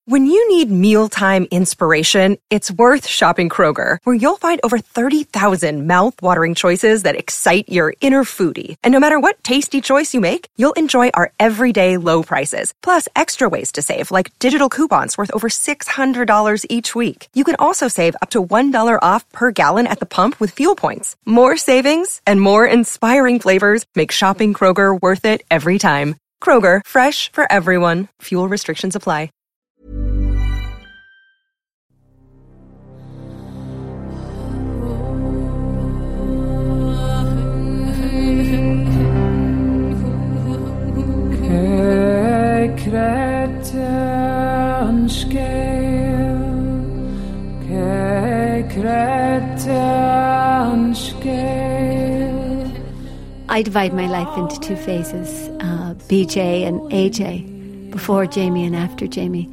When you need mealtime inspiration, it's worth shopping Kroger, where you'll find over 30,000 mouth-watering choices that excite your inner foodie. And no matter what tasty choice you make, you'll enjoy our everyday low prices, plus extra ways to save, like digital coupons worth over $600 each week. You can also save up to $1 off per gallon at the pump with fuel points. More savings and more inspiring flavors make shopping Kroger worth it every time. Kroger, fresh for everyone. Fuel restrictions apply. I divide my life into two phases, BJ and AJ, before Jamie and after Jamie.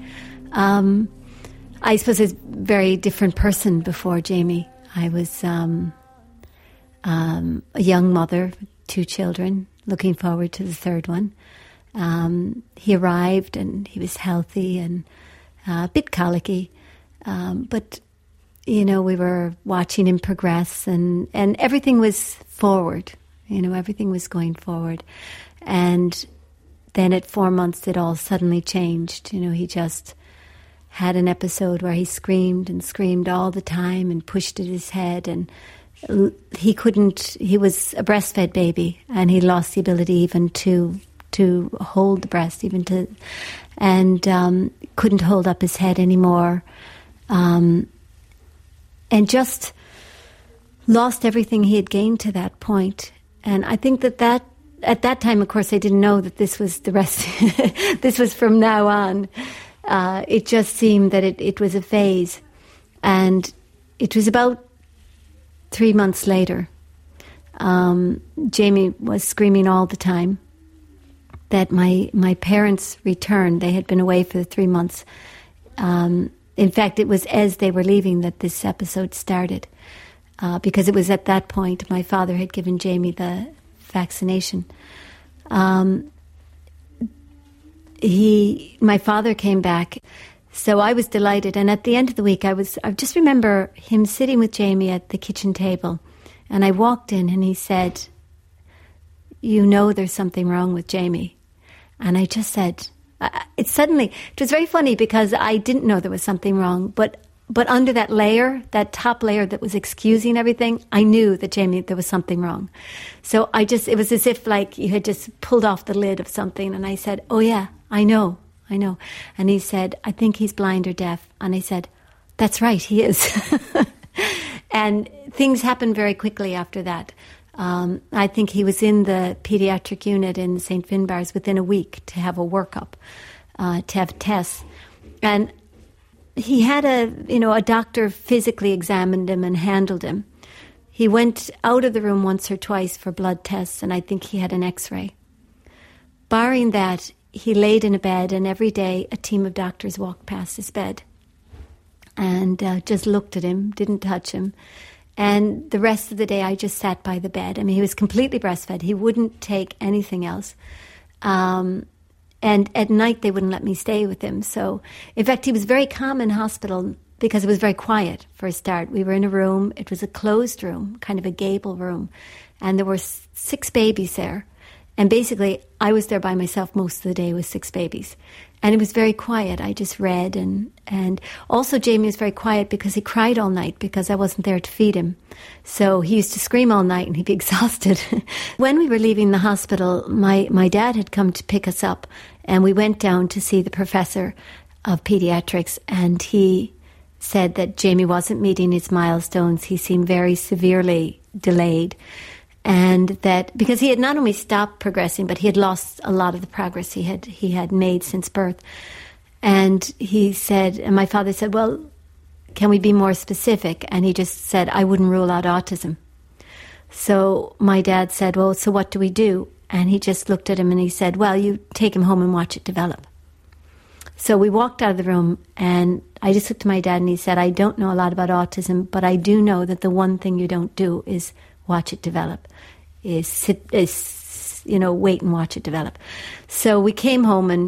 I suppose I was a very different person before Jamie. I was a young mother, 2 children, looking forward to the third one. He arrived and he was healthy and a bit colicky, but you know, we were watching him progress and everything was forward. You know, everything was going forward. And then at 4 months, it all suddenly changed. You know, he just had an episode where he screamed and screamed all the time and pushed at his head. And he was a breastfed baby and he lost the ability even to hold the breast, and couldn't hold up his head anymore. And just lost everything he had gained to that point. And I think that at that time, of course, I didn't know that this was the rest. This was from now on. It just seemed that it was a phase. And it was about 3 months later. Jamie was screaming all the time that my parents returned. They had been away for 3 months. In fact, it was as they were leaving that this episode started. Because it was at that point my father had given Jamie the vaccination. My father came back, so I was delighted. And at the end of the week, I just remember him sitting with Jamie at the kitchen table, and I walked in, and he said, "You know, there's something wrong with Jamie." And I just said, it was very funny because I didn't know there was something wrong, but under that layer, that top layer that was excusing everything, I knew that there was something wrong. So it was as if like you had just pulled off the lid of something. And I said, "Oh yeah, I know. And he said, "I think he's blind or deaf." And I said, "That's right, he is." And things happened very quickly after that. I think he was in the pediatric unit in St. Finbarr's within a week to have a workup, to have tests. And he had a doctor physically examined him and handled him. He went out of the room once or twice for blood tests, and I think he had an X-ray. Barring that, he laid in a bed, and every day a team of doctors walked past his bed and just looked at him, didn't touch him. And the rest of the day, I just sat by the bed. I mean, he was completely breastfed. He wouldn't take anything else. And at night, they wouldn't let me stay with him. So, in fact, he was very calm in hospital because it was very quiet for a start. We were in a room. It was a closed room, kind of a gable room. And there were 6 babies there. And basically, I was there by myself most of the day with 6 babies. And it was very quiet. I just read. And also Jamie was very quiet because he cried all night because I wasn't there to feed him. So he used to scream all night and he'd be exhausted. When we were leaving the hospital, my dad had come to pick us up. And we went down to see the professor of pediatrics. And he said that Jamie wasn't meeting his milestones. He seemed very severely delayed. And that because he had not only stopped progressing, but he had lost a lot of the progress he had made since birth. And he said, and my father said, "Well, can we be more specific?" And he just said, "I wouldn't rule out autism." So my dad said, "Well, so what do we do?" And he just looked at him and he said, "Well, you take him home and watch it develop." So we walked out of the room and I just looked to my dad and he said, "I don't know a lot about autism, but I do know that the one thing you don't do is watch it develop, wait and watch it develop." So we came home and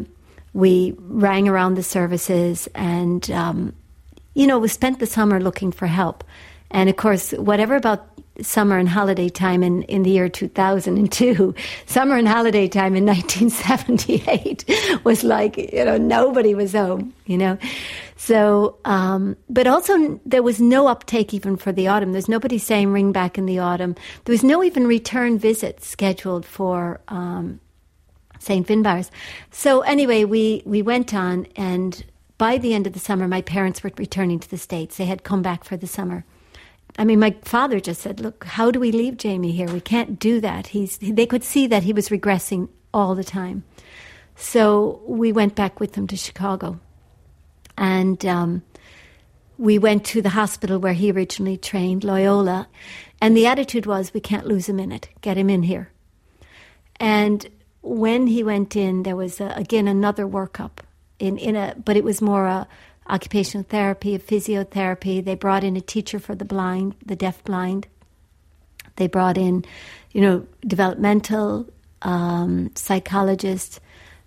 we rang around the services and, we spent the summer looking for help. And of course, whatever about summer and holiday time in the year 2002, summer and holiday time in 1978 was like, nobody was home, So, but also there was no uptake even for the autumn. There's nobody saying ring back in the autumn. There was no even return visits scheduled for St. Finbarr's. So anyway, we went on, and by the end of the summer, my parents were returning to the States. They had come back for the summer. I mean, my father just said, look, how do we leave Jamie here? We can't do that. They could see that he was regressing all the time. So we went back with them to Chicago. And we went to the hospital where he originally trained, Loyola. And the attitude was, we can't lose a minute. Get him in here. And when he went in, there was, again, another workup. But it was more occupational therapy, a physiotherapy. They brought in a teacher for the blind, the deaf-blind. They brought in, developmental psychologists,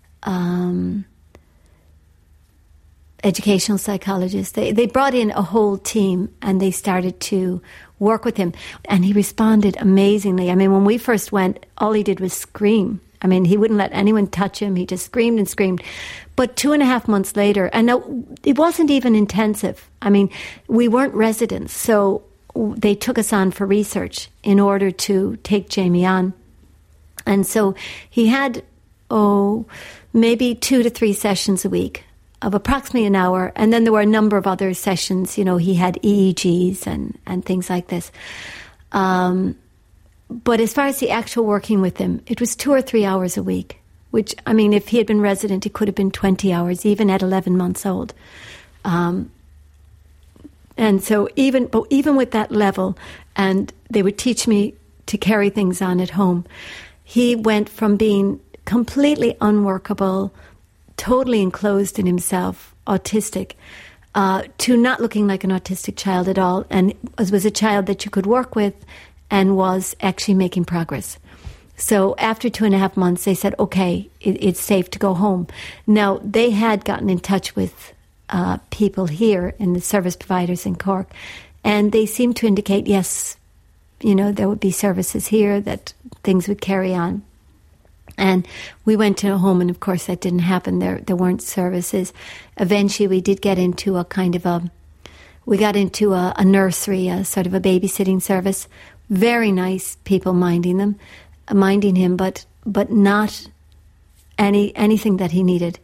educational psychologists. They brought in a whole team, and they started to work with him. And he responded amazingly. I mean, when we first went, all he did was scream. I mean, he wouldn't let anyone touch him. He just screamed and screamed. But 2.5 months later, and it wasn't even intensive. I mean, we weren't residents, so they took us on for research in order to take Jamie on. And so he had, maybe 2 to 3 sessions a week of approximately an hour. And then there were a number of other sessions. He had EEGs and things like this. But as far as the actual working with him, it was 2 or 3 hours a week, which, I mean, if he had been resident, it could have been 20 hours, even at 11 months old. And so even with that level, and they would teach me to carry things on at home, he went from being completely unworkable, totally enclosed in himself, autistic, to not looking like an autistic child at all, and was a child that you could work with and was actually making progress. So after 2.5 months, they said, okay, it's safe to go home. Now, they had gotten in touch with people here in the service providers in Cork, and they seemed to indicate, yes, there would be services here, that things would carry on. And we went to a home, and of course that didn't happen. There weren't services. Eventually we did get into a kind of a nursery, a sort of a babysitting service. Very nice people minding him, but not anything that he needed.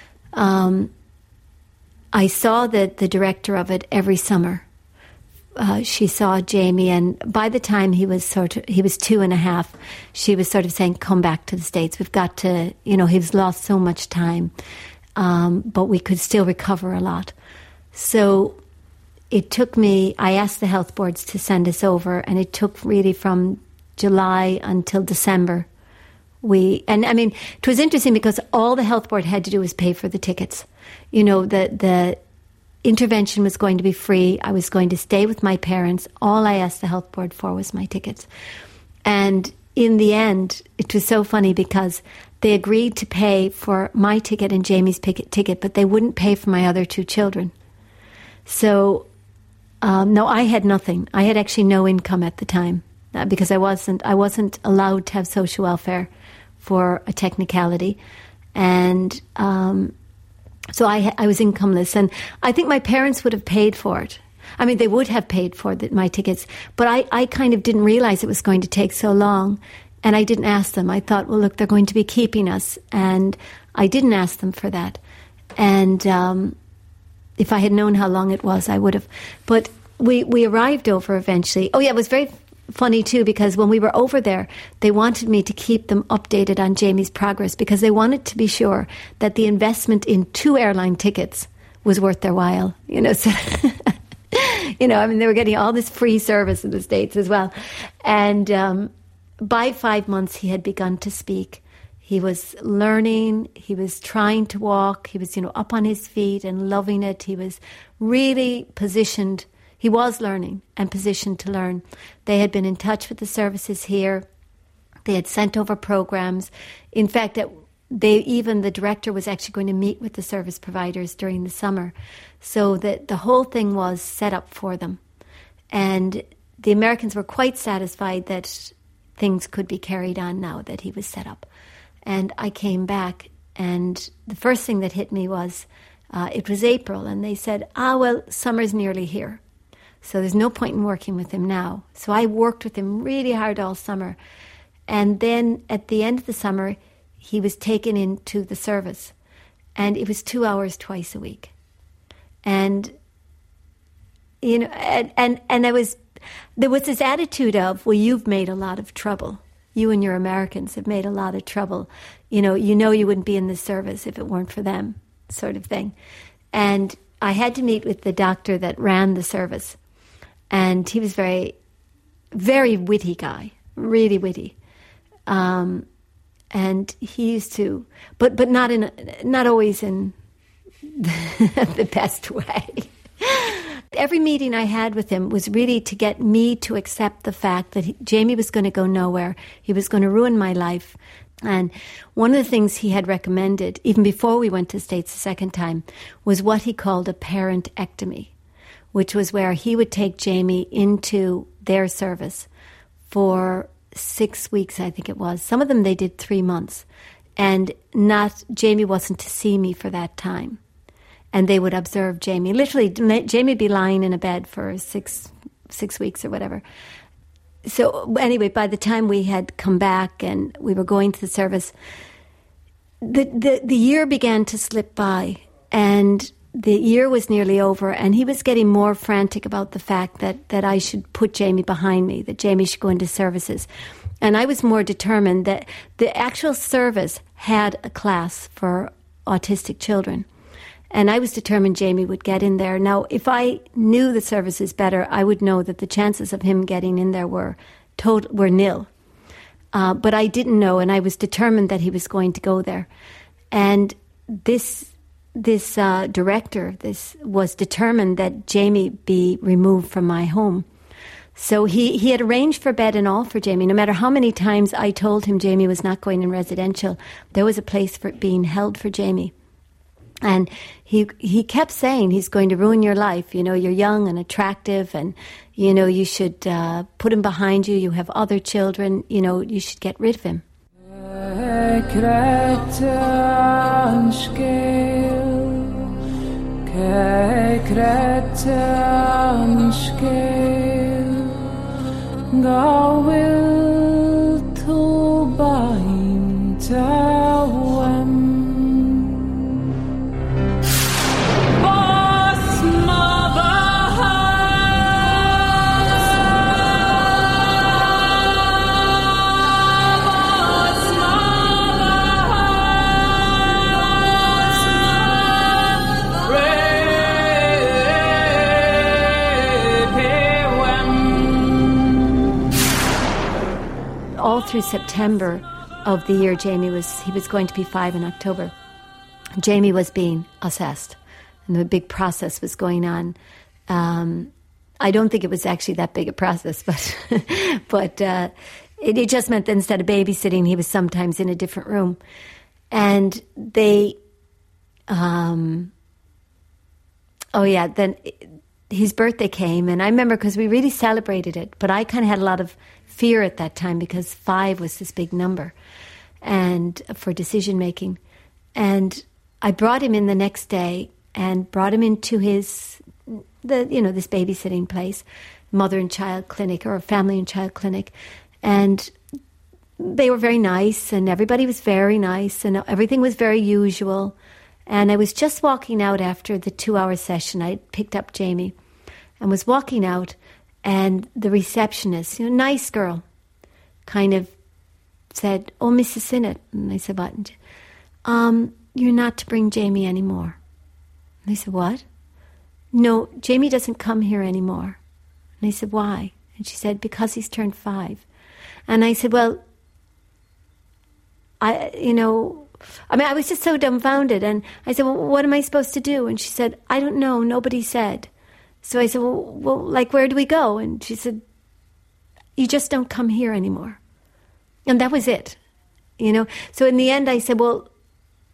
I saw the director of it every summer. She saw Jamie, and by the time he was 2.5, she was sort of saying, come back to the States. We've got to, he's lost so much time, but we could still recover a lot. So it took me, I asked the health boards to send us over, and it took really from July until December. It was interesting because all the health board had to do was pay for the tickets. The intervention was going to be free. I was going to stay with my parents. All I asked the health board for was my tickets. And in the end, it was so funny because they agreed to pay for my ticket and Jamie's ticket, but they wouldn't pay for my other 2 children. So, no, I had nothing. I had actually no income at the time because I wasn't allowed to have social welfare for a technicality. And so I was incomeless, and I think my parents would have paid for it. I mean, they would have paid for my tickets, but I kind of didn't realize it was going to take so long, and I didn't ask them. I thought, well, look, they're going to be keeping us, and I didn't ask them for that. And if I had known how long it was, I would have. But we arrived over eventually. Oh, yeah, it was very funny too, because when we were over there, they wanted me to keep them updated on Jamie's progress because they wanted to be sure that the investment in 2 airline tickets was worth their while. So, they were getting all this free service in the States as well. And by 5 months, he had begun to speak. He was learning. He was trying to walk. He was, up on his feet and loving it. He was really positioned. He was learning and positioned to learn. They had been in touch with the services here. They had sent over programs. In fact, the director was actually going to meet with the service providers during the summer, so that the whole thing was set up for them. And the Americans were quite satisfied that things could be carried on now that he was set up. And I came back, and the first thing that hit me was, it was April, and they said, well, summer's nearly here, so there's no point in working with him now. So I worked with him really hard all summer. And then at the end of the summer, he was taken into the service, and it was 2 hours twice a week. And, you know, and there was this attitude of, well, you've made a lot of trouble. You and your Americans have made a lot of trouble. You know you wouldn't be in this service if it weren't for them, sort of thing. And I had to meet with the doctor that ran the service. And he was very, very witty guy, really witty. And he used to, but not always in the best way. Every meeting I had with him was really to get me to accept the fact that Jamie was going to go nowhere. He was going to ruin my life. And one of the things he had recommended, even before we went to the States the second time, was what he called a parentectomy, which was where he would take Jamie into their service for 6 weeks, I think it was. Some of them they did 3 months. And Jamie wasn't to see me for that time. And they would observe Jamie. Literally, Jamie would be lying in a bed for six weeks or whatever. So anyway, by the time we had come back and we were going to the service, the year began to slip by, and the year was nearly over, and he was getting more frantic about the fact that I should put Jamie behind me, that Jamie should go into services. And I was more determined that the actual service had a class for autistic children. And I was determined Jamie would get in there. Now, if I knew the services better, I would know that the chances of him getting in there were nil. But I didn't know, and I was determined that he was going to go there. And this director was determined that Jamie be removed from my home. So he had arranged for bed and all for Jamie. No matter how many times I told him Jamie was not going in residential, there was a place for being held for Jamie. And he kept saying, he's going to ruin your life. You know, you're young and attractive, and, you know, you should put him behind you. You have other children. You know, you should get rid of him. All through September of the year he was going to be 5 in October, Jamie was being assessed, and the big process was going on. I don't think it was actually that big a process, but it just meant that instead of babysitting, he was sometimes in a different room. And then his birthday came, and I remember because we really celebrated it, but I kind of had a lot of fear at that time because 5 was this big number and for decision making. And I brought him in the next day and brought him into this babysitting place, mother and child clinic or a family and child clinic. And they were very nice, and everybody was very nice, and everything was very usual. And I was just walking out after the 2-hour session. I picked up Jamie and was walking out, and the receptionist, nice girl, kind of said, "Oh, Mrs. Sinnott." And I said, "What?" "You're not to bring Jamie anymore." And I said, "What?" "No, Jamie doesn't come here anymore." And I said, "Why?" And she said, "Because he's turned 5. And I said, "Well, I was just so dumbfounded. And I said, "Well, what am I supposed to do?" And she said, "I don't know. Nobody said." So I said, well, like, where do we go? And she said, "You just don't come here anymore." And that was it, So in the end, I said, "Well,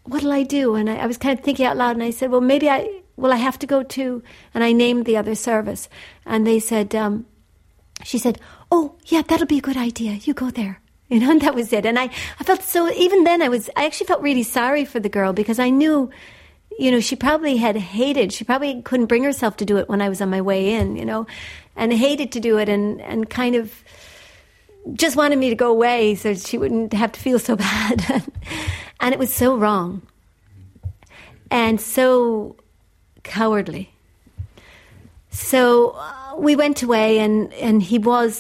what'll I do? And I was kind of thinking out loud, and I said, well, maybe I have to go to, and I named the other service. And they said, she said, oh, yeah, that'll be a good idea. You go there. You know, and that was it. And I felt so, even then I actually felt really sorry for the girl, because I knew, you know, she probably couldn't bring herself to do it when I was on my way in, you know, and hated to do it, and kind of just wanted me to go away so she wouldn't have to feel so bad. And it was so wrong and so cowardly. So we went away, and he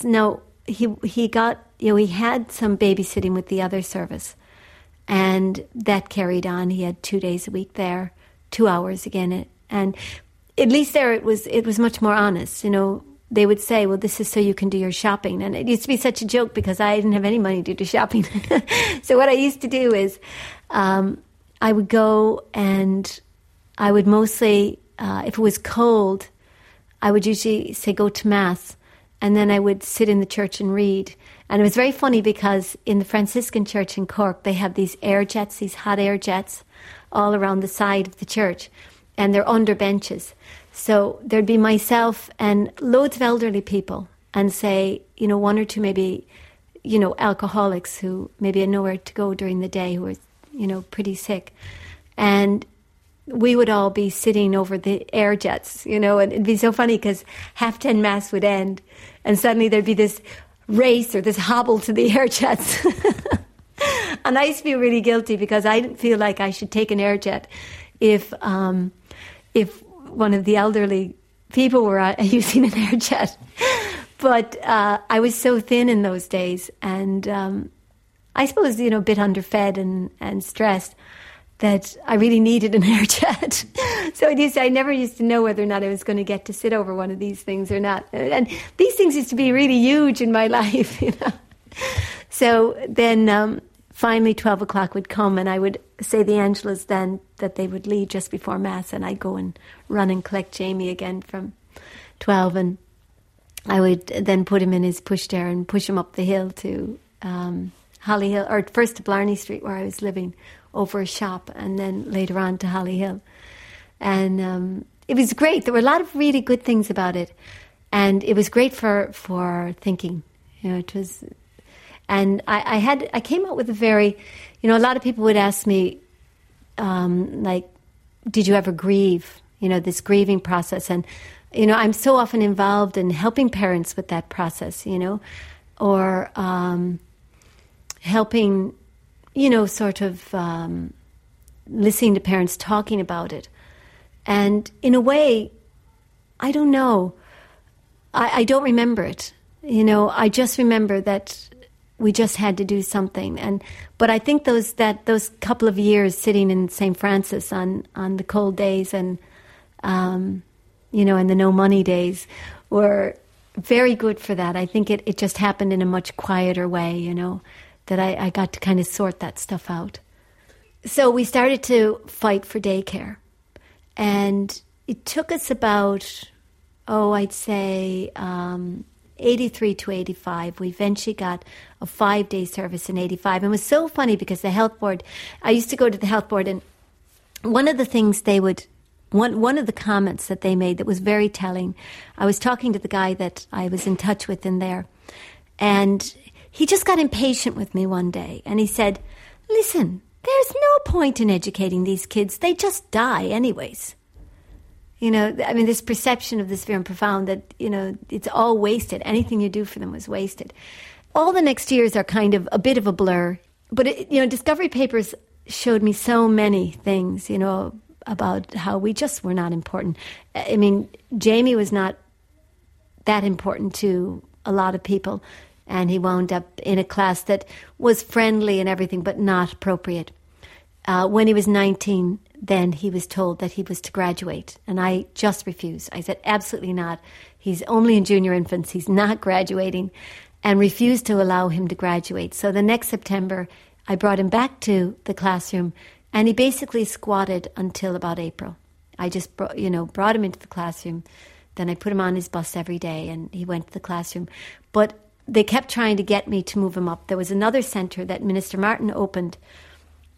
got, you know, he had some babysitting with the other service, and that carried on. He had 2 days a week there, 2 hours again, and at least there it was much more honest. You know, they would say, well, this is so you can do your shopping. And it used to be such a joke because I didn't have any money to do shopping. So what I used to do is I would go, and I would mostly, if it was cold, I would usually say go to Mass, and then I would sit in the church and read. And it was very funny because in the Franciscan church in Cork, they have these air jets, these hot air jets, all around the side of the church, and they're under benches. So there'd be myself and loads of elderly people, and say, you know, one or two maybe, you know, alcoholics who maybe had nowhere to go during the day, who were, you know, pretty sick. And we would all be sitting over the air jets, you know, and it'd be so funny because 10:30 Mass would end, and suddenly there'd be this race or this hobble to the air jets. And I used to feel really guilty because I didn't feel like I should take an air jet if one of the elderly people were using an air jet. But I was so thin in those days, and I suppose, you know, a bit underfed and stressed, that I really needed an air jet. So I never used to know whether or not I was going to get to sit over one of these things or not. And these things used to be really huge in my life, you know. So then finally 12 o'clock would come, and I would say the Angelus then that they would leave just before Mass, and I'd go and run and collect Jamie again from 12, and I would then put him in his pushchair and push him up the hill to Holly Hill, or first to Blarney Street where I was living, over a shop, and then later on to Holly Hill. And it was great. There were a lot of really good things about it, and it was great for thinking. You know, it was, and I came out with a very, you know, a lot of people would ask me, like, did you ever grieve? You know, this grieving process, and you know, I'm so often involved in helping parents with that process. You know, or helping, you know, sort of listening to parents talking about it. And in a way, I don't know, I don't remember it. You know, I just remember that we just had to do something. But I think those couple of years sitting in St. Francis on the cold days and, you know, and the no money days were very good for that. I think it just happened in a much quieter way, you know, that I got to kind of sort that stuff out. So we started to fight for daycare. And it took us about, I'd say 83 to 85. We eventually got a 5-day service in 85. And it was so funny because the health board, I used to go to the health board, and one of the things one of the comments that they made that was very telling, I was talking to the guy that I was in touch with in there, and he just got impatient with me one day, and he said, listen, there's no point in educating these kids. They just die anyways. You know, I mean, this perception of this very profound that, you know, it's all wasted. Anything you do for them was wasted. All the next years are kind of a bit of a blur. But, you know, Discovery Papers showed me so many things, you know, about how we just were not important. I mean, Jamie was not that important to a lot of people. And he wound up in a class that was friendly and everything, but not appropriate. When he was 19, then he was told that he was to graduate. And I just refused. I said, absolutely not. He's only in junior infants. He's not graduating, and refused to allow him to graduate. So the next September, I brought him back to the classroom, and he basically squatted until about April. I just brought him into the classroom. Then I put him on his bus every day, and he went to the classroom. But they kept trying to get me to move him up. There was another centre that Minister Martin opened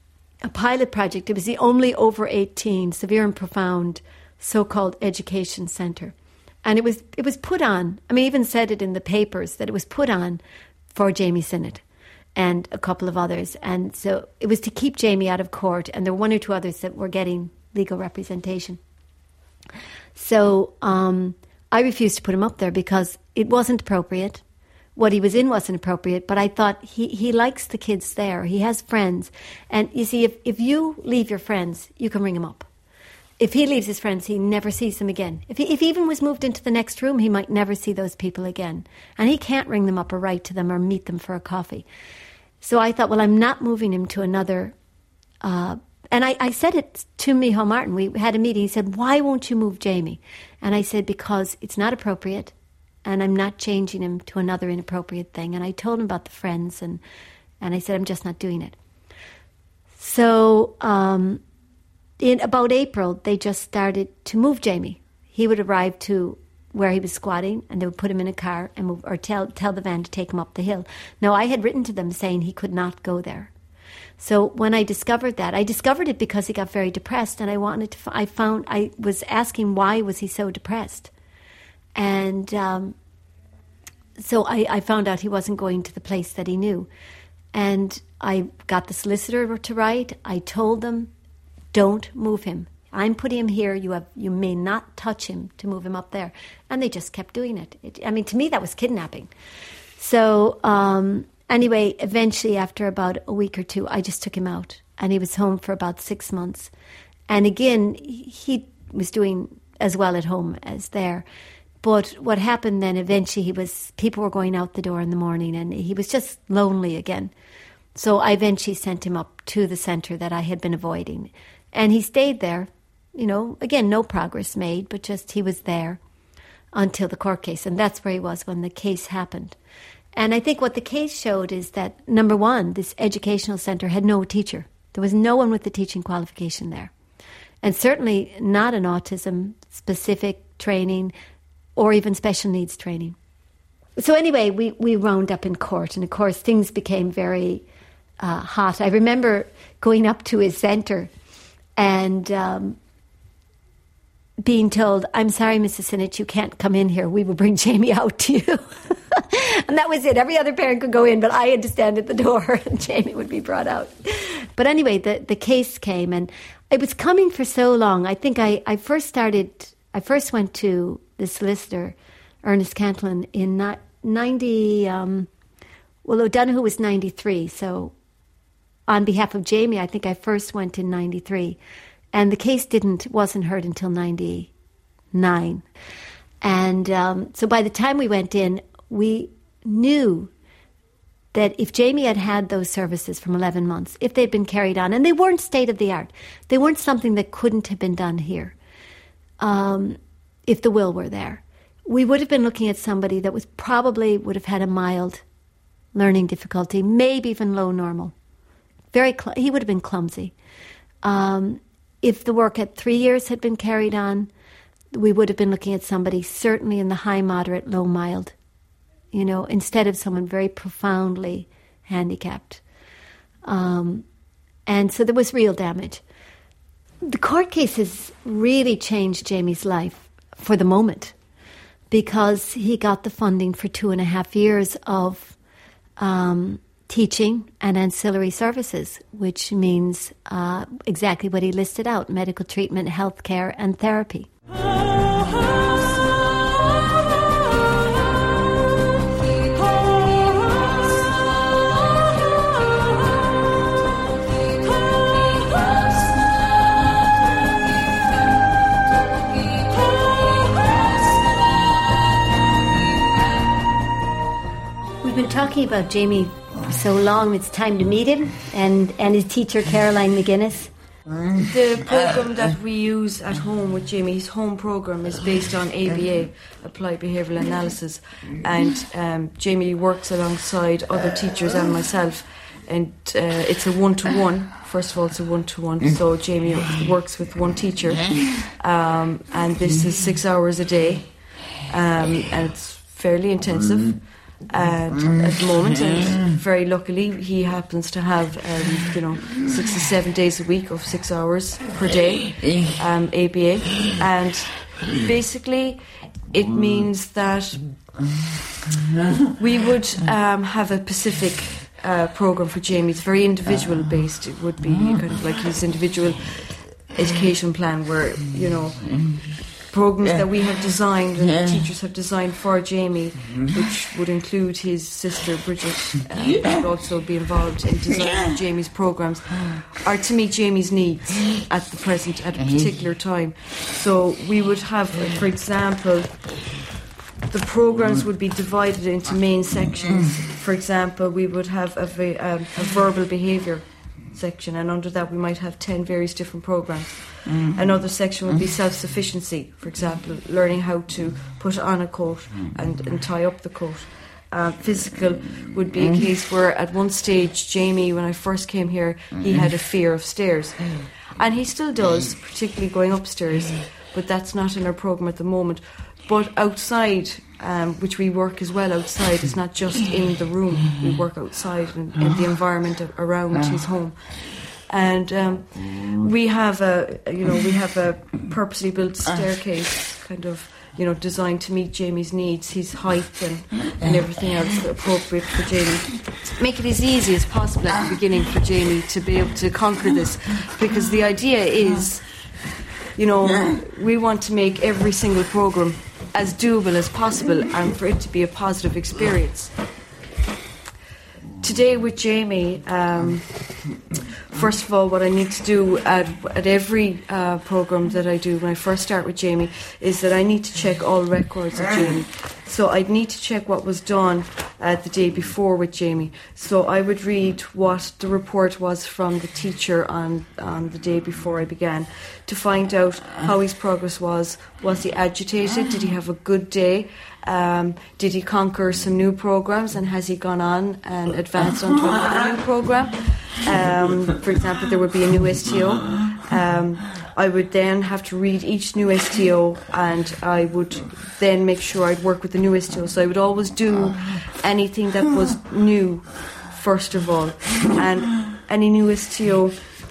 a pilot project. It was the only over 18 severe and profound so-called education centre. And it was put on, I mean, even said it in the papers that it was put on for Jamie Sinnott and a couple of others. And so it was to keep Jamie out of court, and there were one or two others that were getting legal representation. So I refused to put him up there because it wasn't appropriate. What he was in wasn't appropriate, but I thought he likes the kids there. He has friends. And you see, if you leave your friends, you can ring him up. If he leaves his friends, he never sees them again. If he even was moved into the next room, he might never see those people again. And he can't ring them up or write to them or meet them for a coffee. So I thought, well, I'm not moving him to another... and I said it to Micheál Martin. We had a meeting. He said, why won't you move Jamie? And I said, because it's not appropriate, and I'm not changing him to another inappropriate thing. And I told him about the friends, and I said, I'm just not doing it. So... in about April, they just started to move Jamie. He would arrive to where he was squatting, and they would put him in a car and move, or tell the van to take him up the hill. Now, I had written to them saying he could not go there. So when I discovered that, I discovered it because he got very depressed, and I was asking why was he so depressed, and so I found out he wasn't going to the place that he knew, and I got the solicitor to write. I told them, don't move him. I'm putting him here. You may not touch him to move him up there. And they just kept doing it. To me, that was kidnapping. So anyway, eventually, after about a week or two, I just took him out. And he was home for about 6 months. And again, he was doing as well at home as there. But what happened then, eventually, people were going out the door in the morning, and he was just lonely again. So I eventually sent him up to the centre that I had been avoiding. And he stayed there, again, no progress made, but just he was there until the court case. And that's where he was when the case happened. And I think what the case showed is that, number one, this educational centre had no teacher. There was no one with the teaching qualification there. And certainly not an autism-specific training or even special needs training. So anyway, we wound up in court. And, of course, things became very hot. I remember going up to his centre and being told, I'm sorry, Mrs. Sinnott, you can't come in here. We will bring Jamie out to you. And that was it. Every other parent could go in, but I had to stand at the door and Jamie would be brought out. But anyway, the case came, and it was coming for so long. I think I first went to the solicitor, Ernest Cantillon, in 90, O'Donoghue was 93, so on behalf of Jamie, I think I first went in 93. And the case wasn't heard until 99. And so by the time we went in, we knew that if Jamie had had those services from 11 months, if they'd been carried on, and they weren't state-of-the-art, they weren't something that couldn't have been done here, if the will were there, we would have been looking at somebody that would have had a mild learning difficulty, maybe even low normal. He would have been clumsy. If the work at 3 years had been carried on, we would have been looking at somebody certainly in the high, moderate, low, mild, instead of someone very profoundly handicapped. And so there was real damage. The court cases really changed Jamie's life for the moment because he got the funding for 2.5 years of teaching and ancillary services, which means exactly what he listed out: medical treatment, healthcare, and therapy. We've been talking about Jamie so long, it's time to meet him and his teacher, Caroline McGuinness. The program that we use at home with Jamie, his home program, is based on ABA, Applied Behavioural Analysis, and Jamie works alongside other teachers and myself, and it's a one-to-one. First of all, it's a one-to-one, so Jamie works with one teacher, and this is 6 hours a day, and it's fairly intensive. And at the moment, and very luckily, he happens to have 6 to 7 days a week of 6 hours per day ABA, and basically it means that we would have a specific program for Jamie. It's very individual based. It would be kind of like his individual education plan, where programs that we have designed and the teachers have designed for Jamie, which would include his sister Bridget, would also be involved in designing Jamie's programs, are to meet Jamie's needs at a particular time. So we would have, for example, the programs would be divided into main sections. For example, we would have a verbal behaviour section, and under that we might have 10 various different programs. Another section would be self-sufficiency, for example, learning how to put on a coat and tie up the coat. Physical would be a case where at one stage Jamie, when I first came here, he had a fear of stairs, and he still does, particularly going upstairs, but that's not in our programme at the moment. But outside, which we work as well outside, it's not just in the room, we work outside in the environment around his home. And we have a purposely built staircase, kind of, designed to meet Jamie's needs, his height and everything else appropriate for Jamie. Make it as easy as possible at the beginning for Jamie to be able to conquer this, because the idea is, we want to make every single programme as doable as possible and for it to be a positive experience. Today with Jamie, first of all, what I need to do at every programme that I do when I first start with Jamie is that I need to check all records of Jamie. So I'd need to check what was done the day before with Jamie. So I would read what the report was from the teacher on the day before I began, to find out how his progress was. Was he agitated? Did he have a good day? Did he conquer some new programs, and has he gone on and advanced onto another new program? For example, there would be a new STO. I would then have to read each new STO, and I would then make sure I'd work with the new STO. So I would always do anything that was new first of all, and any new STO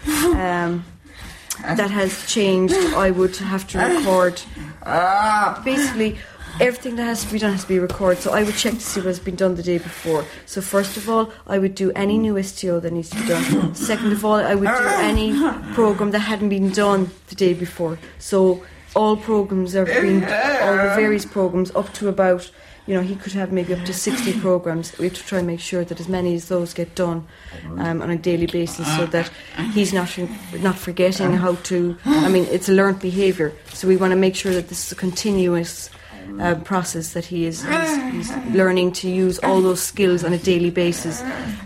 that has changed, I would have to record. Basically, everything that has to be done has to be recorded. So I would check to see what has been done the day before. So first of all, I would do any new STO that needs to be done. Second of all, I would do any programme that hadn't been done the day before. So all programmes are being, all the various programmes up to about, he could have maybe up to 60 programmes. We have to try and make sure that as many as those get done on a daily basis, so that he's not forgetting how to. It's a learnt behaviour, so we want to make sure that this is a continuous process, that he's learning to use all those skills on a daily basis.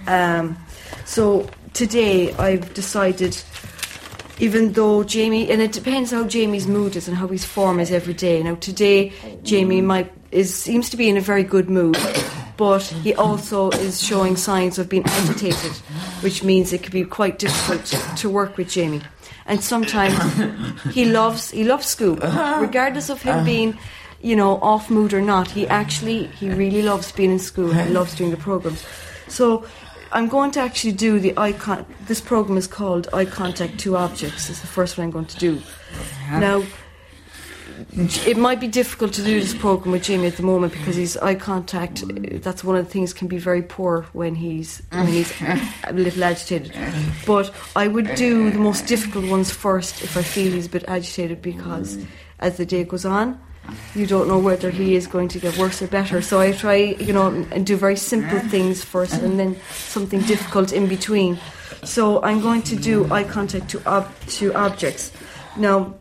So today I've decided, even though Jamie, and it depends how Jamie's mood is and how his form is every day. Now today Jamie seems to be in a very good mood, but he also is showing signs of being agitated, which means it can be quite difficult to work with Jamie. And sometimes he loves school, regardless of him being off mood or not. He really loves being in school and loves doing the programs. So I'm going to actually do this program is called Eye Contact to Objects. It's the first one I'm going to do. Now, it might be difficult to do this program with Jamie at the moment, because his eye contact, that's one of the things, can be very poor when he's a little agitated. But I would do the most difficult ones first if I feel he's a bit agitated, because as the day goes on, you don't know whether he is going to get worse or better. So I try, and do very simple things first, and then something difficult in between. So I'm going to do eye contact to objects. Now,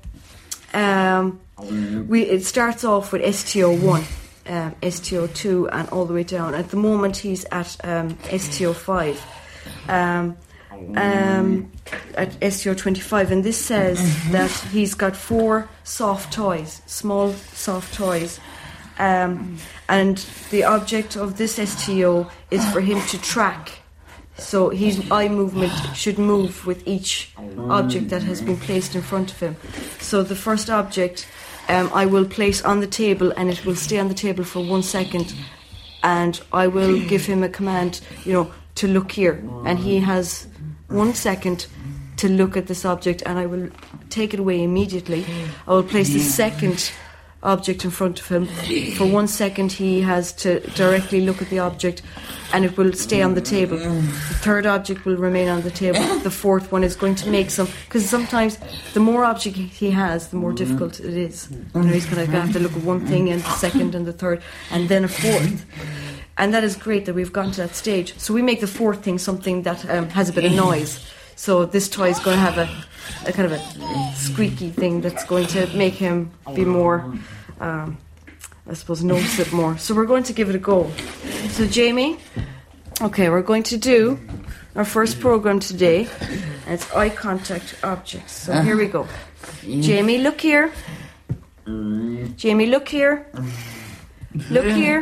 it starts off with STO1, STO2, and all the way down. At the moment, he's at STO5. At STO25, and this says that he's got 4 soft toys, small soft toys, and the object of this STO is for him to track. So his eye movement should move with each object that has been placed in front of him. So the first object I will place on the table, and it will stay on the table for 1 second and I will give him a command, to look here, and he has 1 second to look at this object, and I will take it away immediately. I will place the second object in front of him. For 1 second he has to directly look at the object, and it will stay on the table. The third object will remain on the table. The fourth one is going to make some, because sometimes the more object he has, the more difficult it is. He's going to have to look at one thing, and the second, and the third, and then a fourth. And that is great that we've gotten to that stage. So we make the fourth thing something that has a bit of noise. So this toy is going to have a kind of a squeaky thing that's going to make him be more, notice it more. So we're going to give it a go. So Jamie, okay, we're going to do our first program today. And it's eye contact objects. So here we go. Jamie, look here. Jamie, look here. Look here.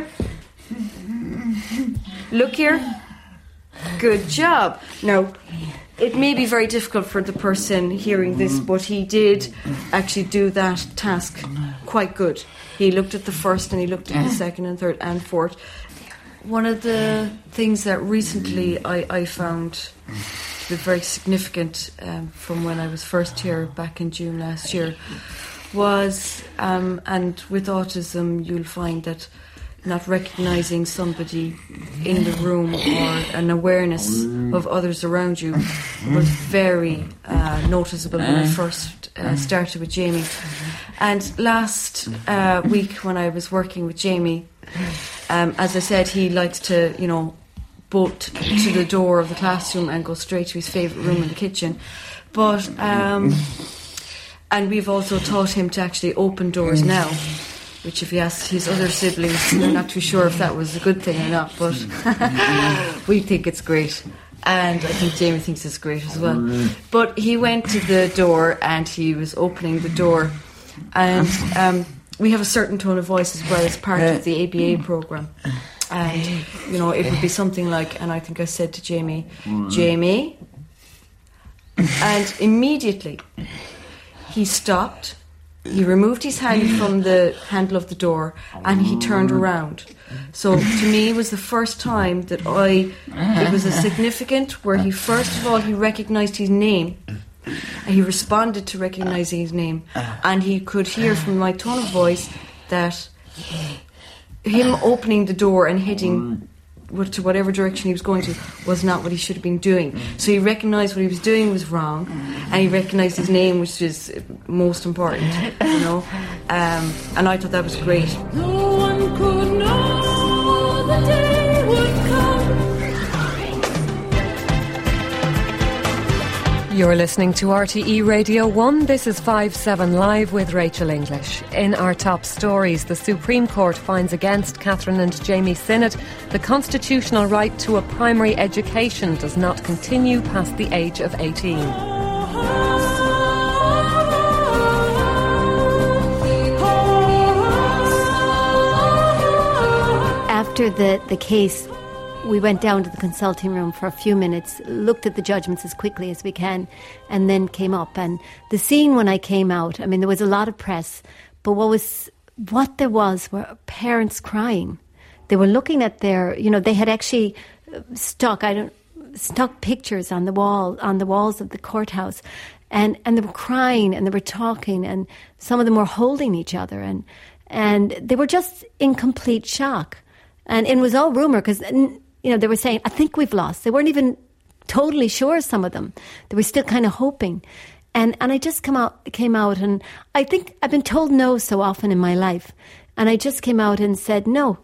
Look here. Good job. Now, it may be very difficult for the person hearing this, but he did actually do that task quite good. He looked at the first, and he looked at the second and third and fourth. One of the things that recently I found to be very significant from when I was first here back in June last year was, and with autism you'll find that not recognising somebody in the room or an awareness of others around you was very noticeable when I first started with Jamie. And last week when I was working with Jamie, as I said, he likes to, bolt to the door of the classroom and go straight to his favourite room in the kitchen. But and we've also taught him to actually open doors now, which if you ask his other siblings, they're not too sure if that was a good thing or not, but we think it's great. And I think Jamie thinks it's great as well. But he went to the door and he was opening the door. And we have a certain tone of voice as well as part of the ABA programme. And, it would be something like, and I think I said to Jamie, Jamie. And immediately he stopped. He removed his hand from the handle of the door and he turned around. So to me it was the first time that it was a significant where he first of all he recognised his name and he responded to recognising his name, and he could hear from my tone of voice that him opening the door and heading to whatever direction he was going to was not what he should have been doing. So he recognised what he was doing was wrong, and he recognised his name, which is most important, and I thought that was great. No one could know the day would come. You're listening to RTE Radio 1. This is 5-7 Live with Rachel English. In our top stories, the Supreme Court finds against Catherine and Jamie Sinnott. The constitutional right to a primary education does not continue past the age of 18. After the case, we went down to the consulting room for a few minutes, looked at the judgments as quickly as we can, and then came up. And the scene when I came out, there was a lot of press, but what there was were parents crying. They were looking at they had actually stuck pictures on the walls of the courthouse, and they were crying and they were talking, and some of them were holding each other, and they were just in complete shock. And it was all rumour because, they were saying, I think we've lost. They weren't even totally sure, some of them. They were still kind of hoping. And I just came out, and I think I've been told no so often in my life. And I just came out and said, no,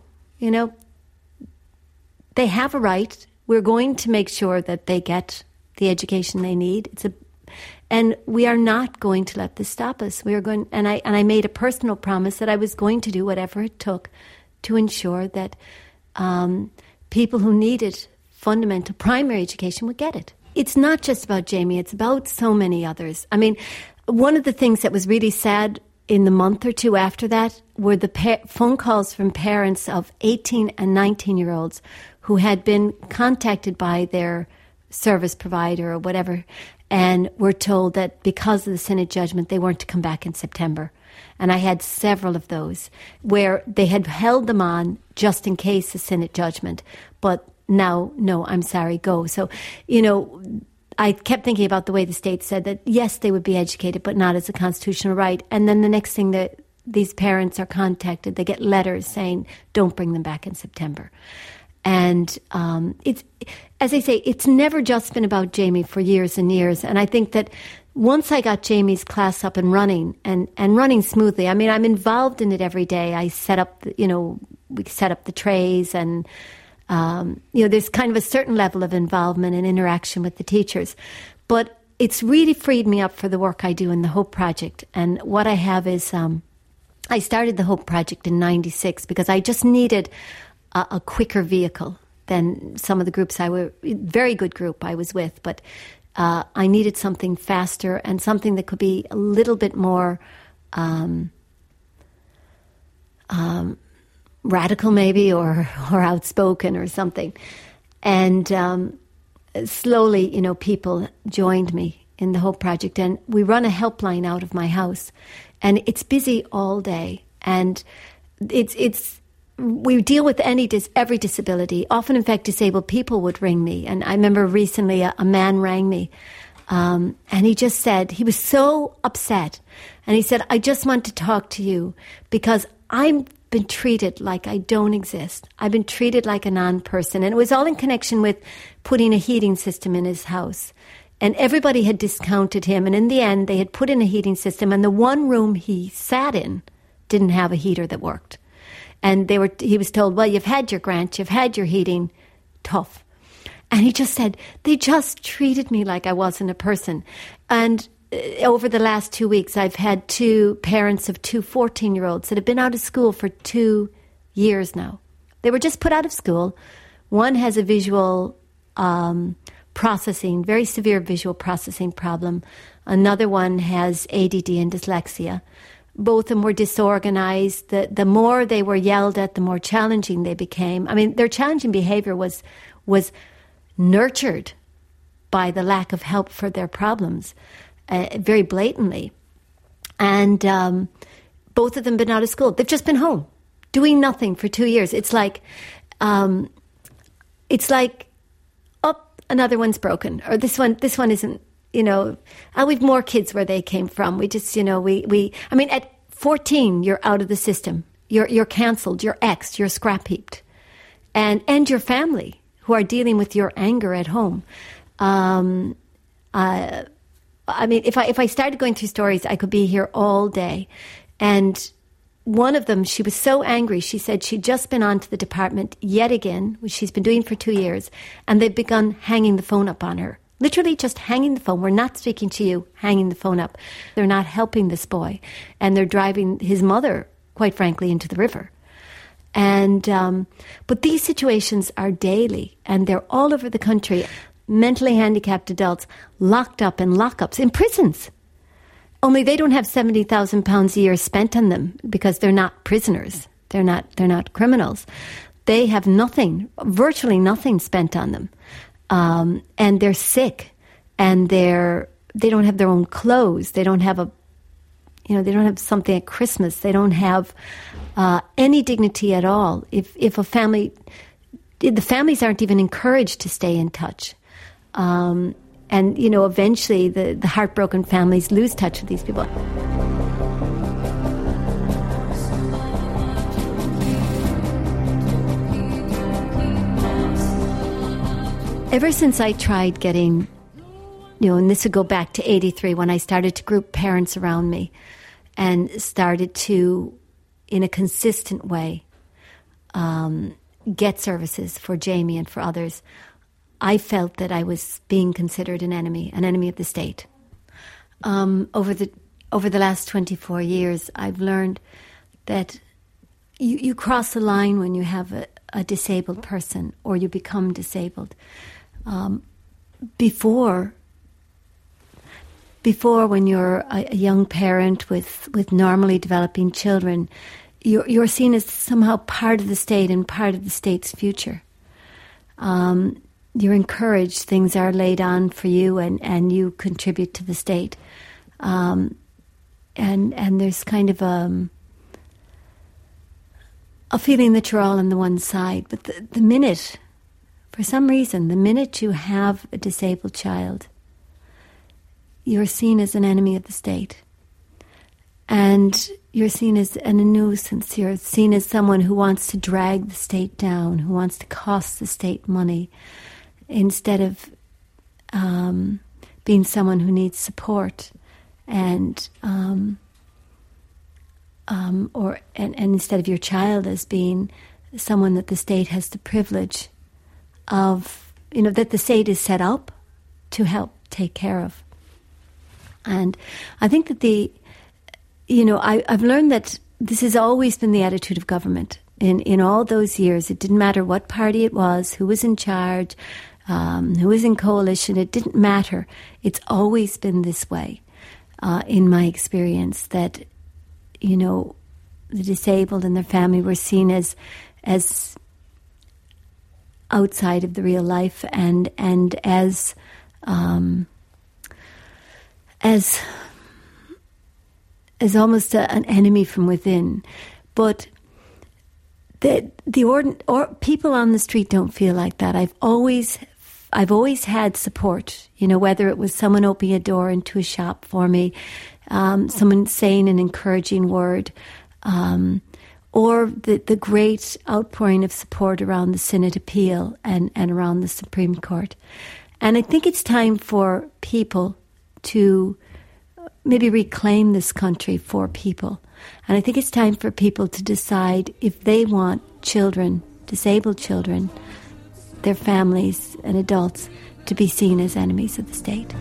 they have a right. We're going to make sure that they get the education they need. And we are not going to let this stop us. We are going, and I made a personal promise that I was going to do whatever it took to ensure that people who needed fundamental primary education would get it. It's not just about Jamie, it's about so many others. One of the things that was really sad in the month or two after that were the phone calls from parents of 18 and 19-year-olds who had been contacted by their service provider or whatever and were told that because of the Senate judgment they weren't to come back in September. And I had several of those where they had held them on just in case a Senate judgment. But now, no, I'm sorry, go. So, I kept thinking about the way the state said that, yes, they would be educated, but not as a constitutional right. And then the next thing that these parents are contacted, they get letters saying, don't bring them back in September. And it's, as I say, it's never just been about Jamie for years and years. And I think that once I got Jamie's class up and running and running smoothly, I mean, I'm involved in it every day. I set up, we set up the trays and, there's kind of a certain level of involvement and interaction with the teachers. But it's really freed me up for the work I do in the Hope Project. And what I have is, I started the Hope Project in 96 because I just needed a quicker vehicle than some of the groups very good group I was with, but I needed something faster and something that could be a little bit more radical maybe or outspoken or something. And slowly, people joined me in the Hope Project, and we run a helpline out of my house, and it's busy all day. And we deal with every disability. Often, in fact, disabled people would ring me. And I remember recently a man rang me, and he just said, he was so upset. And he said, I just want to talk to you because I've been treated like I don't exist. I've been treated like a non-person. And it was all in connection with putting a heating system in his house. And everybody had discounted him. And in the end, they had put in a heating system. And the one room he sat in didn't have a heater that worked. And he was told, well, you've had your grant, you've had your heating, tough. And he just said, they just treated me like I wasn't a person. And over the last 2 weeks, I've had two parents of two 14-year-olds that have been out of school for 2 years now. They were just put out of school. One has a visual processing, very severe visual processing problem. Another one has ADD and dyslexia. Both of them were disorganized. The more they were yelled at, the more challenging they became. I mean, their challenging behavior was nurtured by the lack of help for their problems, very blatantly. And both of them been out of school. They've just been home, doing nothing for 2 years. It's like, oh, another one's broken, or this one isn't. We've more kids where they came from. We just, I mean, at 14, you're out of the system. You're cancelled. You're X'd. You're scrap heaped, and your family who are dealing with your anger at home. I mean, if I started going through stories, I could be here all day. And one of them, she was so angry. She said she'd just been on to the department yet again, which she's been doing for 2 years, and they've begun hanging the phone up on her. Literally just hanging the phone. We're not speaking to you, hanging the phone up. They're not helping this boy. And they're driving his mother, quite frankly, into the river. And but these situations are daily, and they're all over the country. Mentally handicapped adults locked up in lockups, in prisons. Only they don't have £70,000 a year spent on them because they're not prisoners. They're not criminals. They have nothing, virtually nothing spent on them. And they're sick, and they don't have their own clothes. They don't have they don't have something at Christmas. They don't have any dignity at all. If a family, the families aren't even encouraged to stay in touch. And, eventually the heartbroken families lose touch with these people. Ever since I tried getting, and this would go back to 83 when I started to group parents around me and started to, in a consistent way, get services for Jamie and for others, I felt that I was being considered an enemy of the state. Over the last 24 years, I've learned that you cross the line when you have a disabled person or you become disabled. Before when you're a young parent with normally developing children, you're seen as somehow part of the state and part of the state's future. You're encouraged, things are laid on for you and you contribute to the state. and there's kind of a feeling that you're all on the one side. But the minute, for some reason, the minute you have a disabled child, you're seen as an enemy of the state. And you're seen as a nuisance. You're seen as someone who wants to drag the state down, who wants to cost the state money, instead of being someone who needs support, and instead of your child as being someone that the state has the privilege of, that the state is set up to help take care of. And I think that I've learned that this has always been the attitude of government in all those years. It didn't matter what party it was, who was in charge, who was in coalition. It didn't matter. It's always been this way, in my experience, that, the disabled and their family were seen as outside of the real life, and as almost an enemy from within. But people on the street don't feel like that. I've always had support, whether it was someone opening a door into a shop for me, someone saying an encouraging word, or the great outpouring of support around the Senate appeal and around the Supreme Court. And I think it's time for people to maybe reclaim this country for people. And I think it's time for people to decide if they want children, disabled children, their families and adults, to be seen as enemies of the state.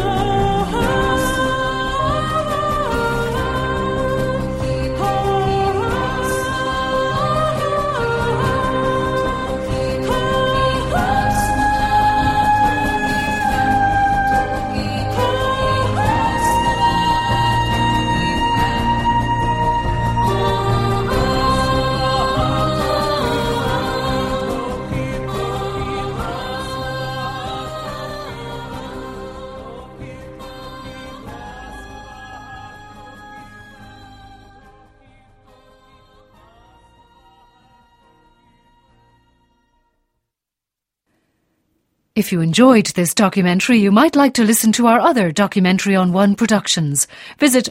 If you enjoyed this documentary, you might like to listen to our other Documentary on One productions. Visit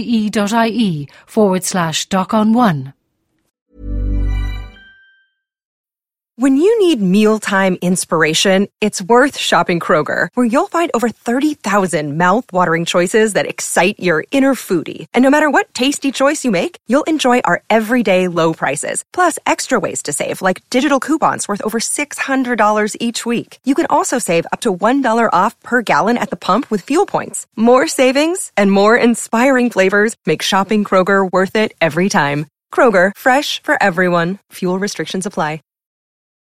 rte.ie/Doc on One. When you need mealtime inspiration, it's worth shopping Kroger, where you'll find over 30,000 mouth-watering choices that excite your inner foodie. And no matter what tasty choice you make, you'll enjoy our everyday low prices, plus extra ways to save, like digital coupons worth over $600 each week. You can also save up to $1 off per gallon at the pump with fuel points. More savings and more inspiring flavors make shopping Kroger worth it every time. Kroger, fresh for everyone. Fuel restrictions apply.